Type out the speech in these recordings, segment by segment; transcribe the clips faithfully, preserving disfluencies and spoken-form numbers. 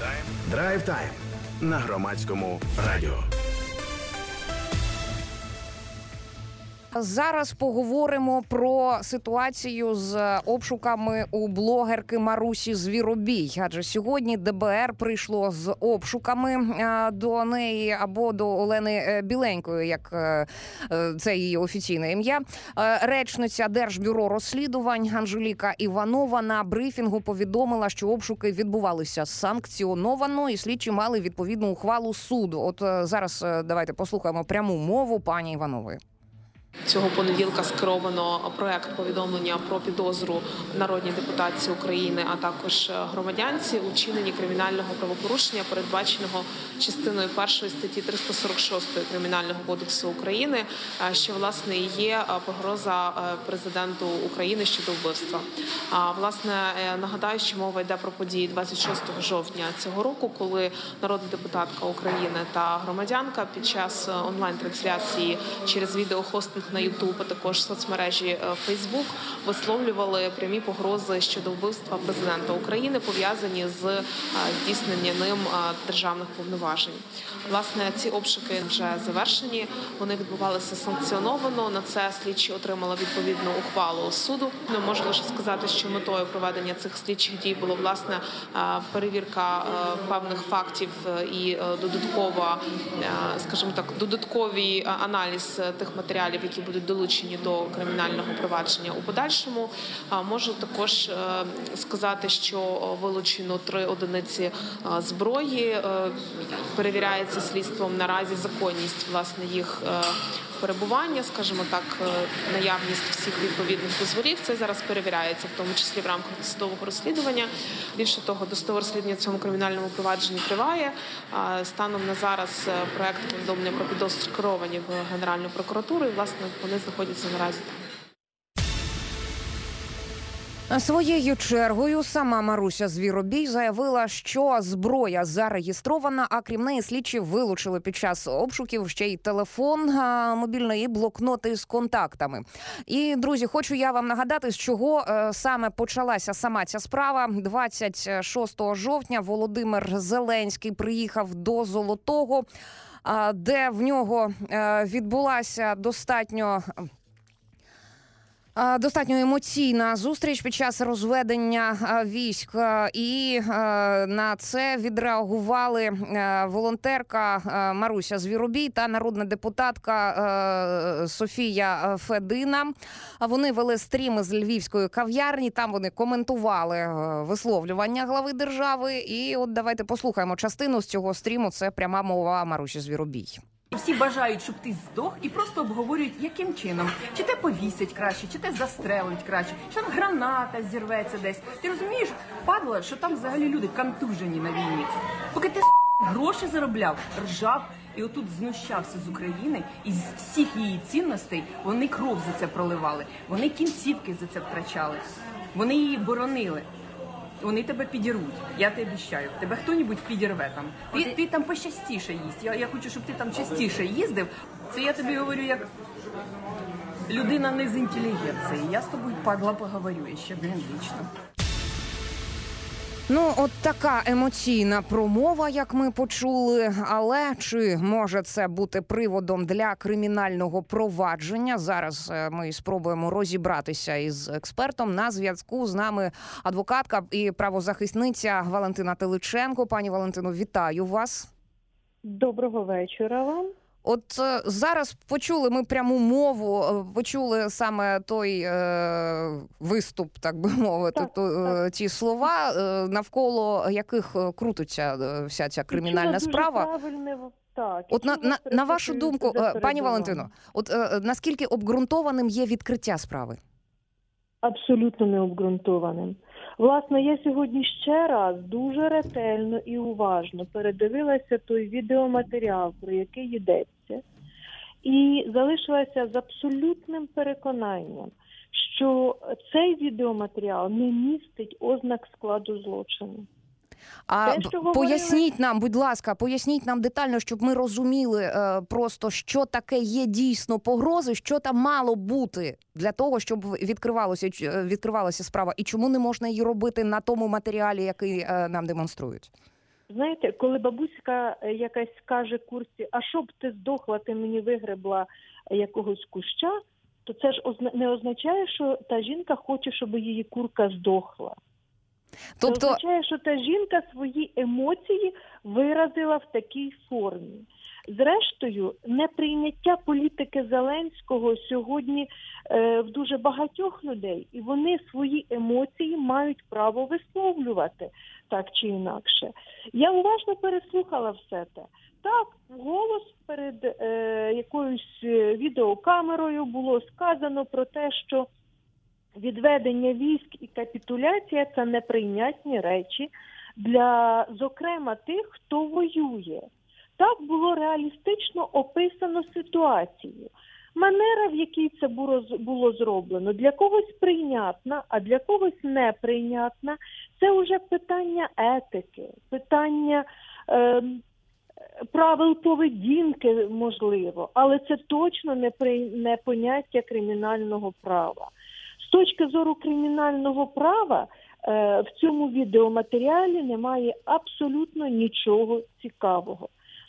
Драйв Тайм на Громадському радіо. Зараз поговоримо про ситуацію з обшуками у блогерки Марусі Звіробій. Адже сьогодні ДБР прийшло з обшуками до неї або до Олени Біленької, як це її офіційне ім'я. Речниця Держбюро розслідувань Анжеліка Іванова на брифінгу повідомила, що обшуки відбувалися санкціоновано і слідчі мали відповідну ухвалу суду. От зараз давайте послухаємо пряму мову пані Іванової. Цього понеділка скеровано проект повідомлення про підозру народній депутатці України, а також громадянці у вчиненні кримінального правопорушення, передбаченого частиною першої статті триста сорок шість Кримінального кодексу України, що, власне, є погроза президенту України щодо вбивства. Власне, нагадаю, що мова йде про події двадцять шостого жовтня цього року, коли народна депутатка України та громадянка під час онлайн-трансляції через відеохостинг на Ютуб, а також в соцмережі Фейсбук висловлювали прямі погрози щодо вбивства президента України, пов'язані з здійсненням ним державних повноважень. Власне, ці обшуки вже завершені, вони відбувалися санкціоновано, на це слідчі отримали відповідну ухвалу суду. Не можу лише сказати, що метою проведення цих слідчих дій було, власне, перевірка певних фактів і додаткова, скажімо так, додатковий аналіз тих матеріалів, які будуть долучені до кримінального провадження у подальшому. Можу також сказати, що вилучено три одиниці зброї. Перевіряється слідством наразі законність, власне, їх перебування, скажімо так, наявність всіх відповідних дозволів. Це зараз перевіряється, в тому числі в рамках досудового розслідування. Більше того, досудове розслідування в цьому кримінальному провадженні триває. Станом на зараз проект повідомлення про підозру скеровані в Генеральну прокуратуру, і, власне, вони знаходяться наразі там. Своєю чергою сама Маруся Звіробій заявила, що зброя зареєстрована, а крім неї слідчі вилучили під час обшуків ще й телефон мобільний і блокноти з контактами. І, друзі, хочу я вам нагадати, з чого саме почалася сама ця справа. двадцять шостого жовтня Володимир Зеленський приїхав до Золотого, де в нього відбулася достатньо... Достатньо емоційна зустріч під час розведення військ, і на це відреагували волонтерка Маруся Звіробій та народна депутатка Софія Федина. Вони вели стріми з львівської кав'ярні, там вони коментували висловлювання глави держави. І от давайте послухаємо частину з цього стріму, це пряма мова Марусі Звіробій. Всі бажають, щоб ти здох, і просто обговорюють, яким чином. Чи те повісять краще, чи те застрелить краще, чи там граната зірветься десь. Ти розумієш, падла, що там взагалі люди контужені на війні. Поки ти гроші заробляв, ржав і отут знущався з України, і з всіх її цінностей вони кров за це проливали, вони кінцівки за це втрачали, вони її боронили. Вони тебе підірвуть, я тебе обіцяю. Тебе хто-небудь підірве там. Ти, ти там пощастіше їсть. Я, я хочу, щоб ти там частіше їздив. Це я тобі говорю як людина не з інтелігенції. Я з тобою, падла, поговорю ще, блін, вічно. Ну, от така емоційна промова, як ми почули, але чи може це бути приводом для кримінального провадження? Зараз ми спробуємо розібратися із експертом. На зв'язку з нами адвокатка і правозахисниця Валентина Теличенко. Пані Валентино, вітаю вас. Доброго вечора вам. От зараз почули ми пряму мову, почули саме той е, виступ, так би мовити, так, то, так. ті слова, е, навколо яких крутиться вся ця кримінальна справа. Правильне, так. От на, на, на вашу думку, пані Валентино, от е, наскільки обґрунтованим є відкриття справи? Абсолютно необґрунтованим. Власне, я сьогодні ще раз дуже ретельно і уважно передивилася той відеоматеріал, про який йдеться, і залишилася з абсолютним переконанням, що цей відеоматеріал не містить ознак складу злочину. А Те, що поясніть говорили... нам, будь ласка, поясніть нам детально, щоб ми розуміли е, просто, що таке є дійсно погрози, що там мало бути для того, щоб відкривалося, відкривалася справа, і чому не можна її робити на тому матеріалі, який е, нам демонструють? Знаєте, коли бабуська якась скаже курці, а щоб ти здохла, ти мені вигребла якогось куща, то це ж не означає, що та жінка хоче, щоб її курка здохла. Тобто... Це означає, що та жінка свої емоції виразила в такій формі. Зрештою, неприйняття політики Зеленського сьогодні е, в дуже багатьох людей, і вони свої емоції мають право висловлювати, так чи інакше. Я уважно переслухала все те. Так, голос перед е, якоюсь відеокамерою було сказано про те, що відведення військ і капітуляція – це неприйнятні речі для, зокрема, тих, хто воює. Так було реалістично описано ситуацію. Манера, в якій це було, було зроблено, для когось прийнятна, а для когось неприйнятна. Це вже питання етики, питання е, правил поведінки, можливо, але це точно не, при, не поняття кримінального права. З точки зору кримінального права е, в цьому відеоматеріалі немає абсолютно нічого цікавого.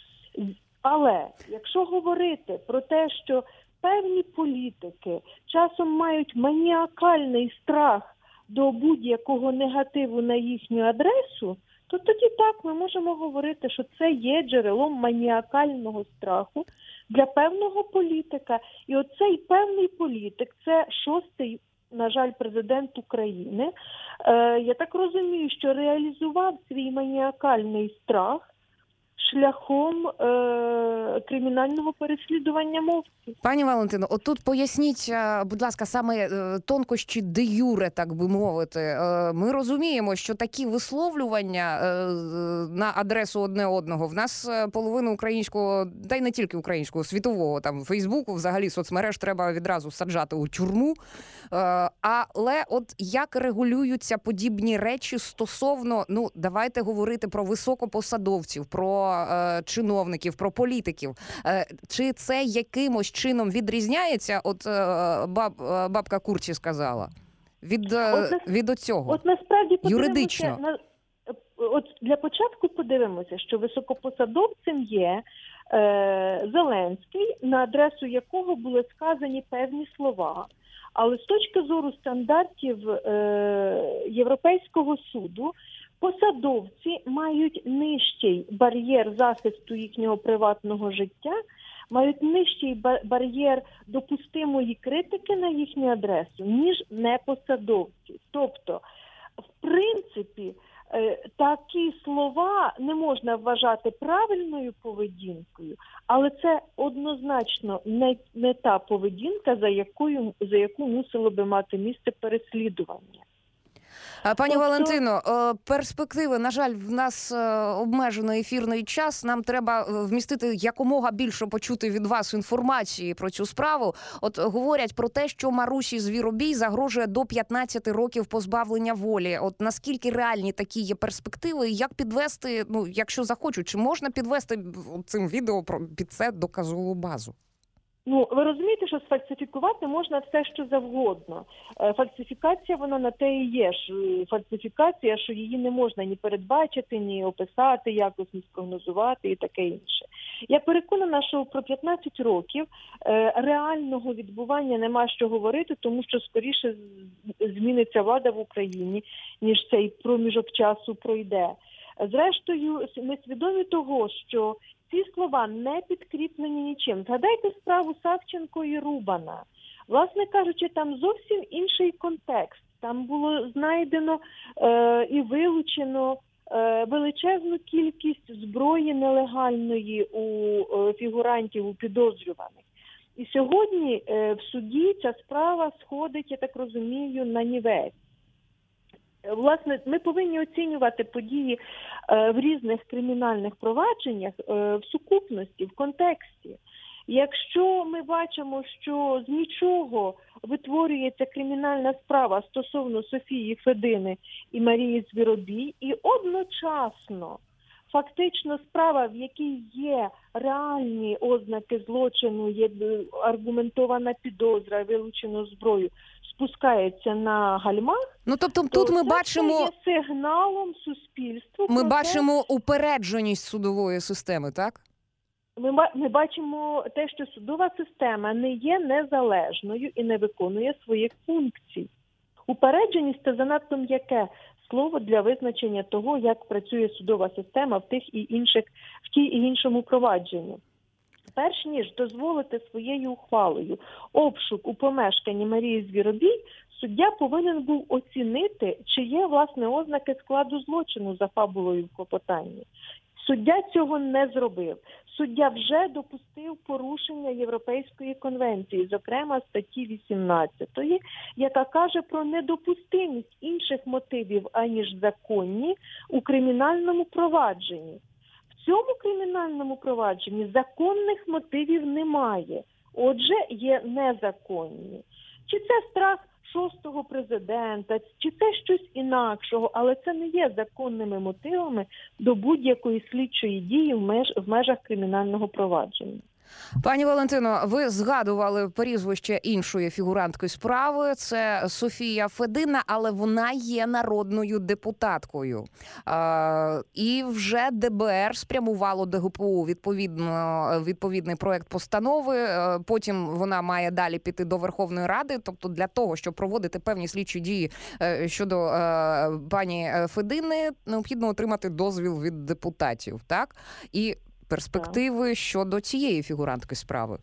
Але якщо говорити про те, що певні політики часом мають маніакальний страх до будь-якого негативу на їхню адресу, то тоді так ми можемо говорити, що це є джерелом маніакального страху для певного політика. І оцей певний політик – це шостий, на жаль, президент України. Е, я так розумію, що реалізував свій маніакальний страх шляхом е- кримінального переслідування мовців. Пані Валентино, отут поясніть, будь ласка, саме тонкощі де юре, так би мовити. Ми розуміємо, що такі висловлювання на адресу одне одного в нас половину українського, та й не тільки українського, світового, там, Фейсбуку, взагалі соцмереж треба відразу саджати у тюрму. Але от як регулюються подібні речі стосовно, ну, давайте говорити про високопосадовців, про е, чиновників, про політиків. Е, чи це якимось чином відрізняється, от е, баб, бабка Курці сказала, від, от, від оцього? От насправді юридично. На, от для початку подивимося, що високопосадовцем є е, Зеленський, на адресу якого були сказані певні слова. Але з точки зору стандартів е, Європейського суду, посадовці мають нижчий бар'єр захисту їхнього приватного життя, мають нижчий бар'єр допустимої критики на їхню адресу, ніж непосадовці. Тобто, в принципі, такі слова не можна вважати правильною поведінкою, але це однозначно не, не та поведінка, за якою, за яку мусило би мати місце переслідування. Пані тобто... Валентино, перспективи, на жаль, в нас обмежений ефірний час. Нам треба вмістити якомога більше почути від вас інформації про цю справу. От говорять про те, що Марусі Звіробій загрожує до п'ятнадцяти років позбавлення волі. От наскільки реальні такі є перспективи? І як підвести, ну, якщо захочуть, чи можна підвести цим відео під це доказову базу? Ну, ви розумієте, що сфальсифікувати можна все, що завгодно. Фальсифікація, вона на те і є. Фальсифікація, що її не можна ні передбачити, ні описати, якось ні спрогнозувати і таке інше. Я переконана, що про п'ятнадцять років реального відбування нема що говорити, тому що скоріше зміниться влада в Україні, ніж цей проміжок часу пройде. Зрештою, ми свідомі того, що ці слова не підкріплені нічим. Згадайте справу Савченко і Рубана. Власне кажучи, там зовсім інший контекст. Там було знайдено е, і вилучено е, величезну кількість зброї нелегальної у е, фігурантів, у підозрюваних. І сьогодні е, в суді ця справа сходить, я так розумію, на нівець. Власне, ми повинні оцінювати події е, в різних кримінальних провадженнях е, в сукупності, в контексті. Якщо ми бачимо, що з нічого витворюється кримінальна справа стосовно Софії Федини і Марії Звіробій, і одночасно фактично справа, в якій є реальні ознаки злочину, є аргументована підозра, вилучено зброю, спускається на гальмах, Ну, тобто то тут ми це бачимо, є сигналом суспільству. ми про те, бачимо упередженість судової системи, так? Ми, ба- ми бачимо те, що судова система не є незалежною і не виконує своїх функцій. Упередженість – це занадто м'яке слово для визначення того, як працює судова система в тих і інших, в тій і іншому провадженні. Перш ніж дозволити своєю ухвалою обшук у помешканні Марії Звіробій, суддя повинен був оцінити, чи є, власне, ознаки складу злочину за фабулою в клопотанні. Суддя цього не зробив. Суддя вже допустив порушення Європейської конвенції, зокрема статті вісімнадцятої, яка каже про недопустимість інших мотивів, аніж законні, у кримінальному провадженні. В цьому кримінальному провадженні законних мотивів немає, отже, є незаконні. Чи це страх шостого президента, чи це щось інакшого, але це не є законними мотивами до будь-якої слідчої дії в, меж, в межах кримінального провадження. Пані Валентино, ви згадували прізвище іншої фігурантки справи. Це Софія Федина, але вона є народною депутаткою. Е, і вже ДБР спрямувало ДГПУ відповідно, відповідний проект постанови. Е, потім вона має далі піти до Верховної Ради. Тобто для того, щоб проводити певні слідчі дії е, щодо е, пані Федини, необхідно отримати дозвіл від депутатів. Так? І перспективи щодо цієї фігурантки справи?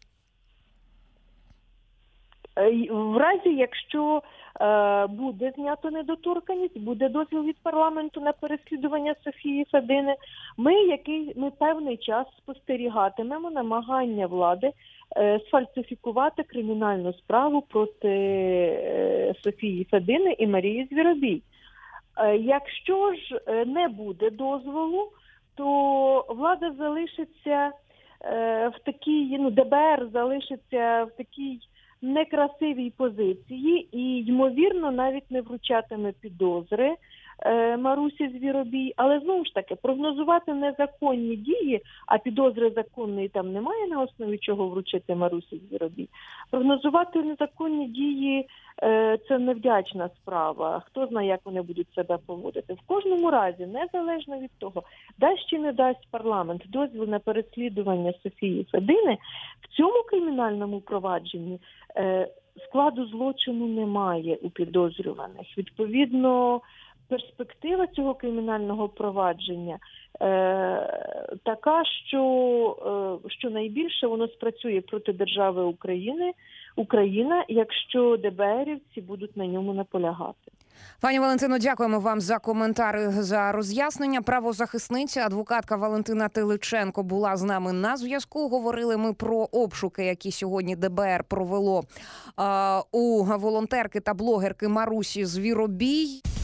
В разі, якщо е, буде знято недоторканність, буде дозвіл від парламенту на переслідування Софії Федини, ми, який, ми певний час спостерігатимемо намагання влади е, сфальсифікувати кримінальну справу проти е, Софії Федини і Марії Звіробій. Е, якщо ж не буде дозволу, то влада залишиться е, в такій, ну, ДБР залишиться в такій некрасивій позиції і, ймовірно, навіть не вручатиме підозри е, Марусі Звіробій. Але, знову ж таки, прогнозувати незаконні дії, а підозри законної там немає, на основі чого вручити Марусі Звіробій. Прогнозувати незаконні дії е, – це невдячна справа. Хто знає, як вони будуть себе поводити. В кожному разі, незалежно від того, дасть чи не дасть парламент дозвіл на переслідування Софії Федини, в цьому кримінальному провадженні е, складу злочину немає у підозрюваних. Відповідно, перспектива цього кримінального провадження е, така, що, е, що найбільше воно спрацює проти держави України, Україна, якщо ДБРівці будуть на ньому наполягати. Пані Валентино, дякуємо вам за коментари, за роз'яснення. Правозахисниця, адвокатка Валентина Теличенко була з нами на зв'язку. Говорили ми про обшуки, які сьогодні ДБР провело е, у волонтерки та блогерки Марусі Звіробій.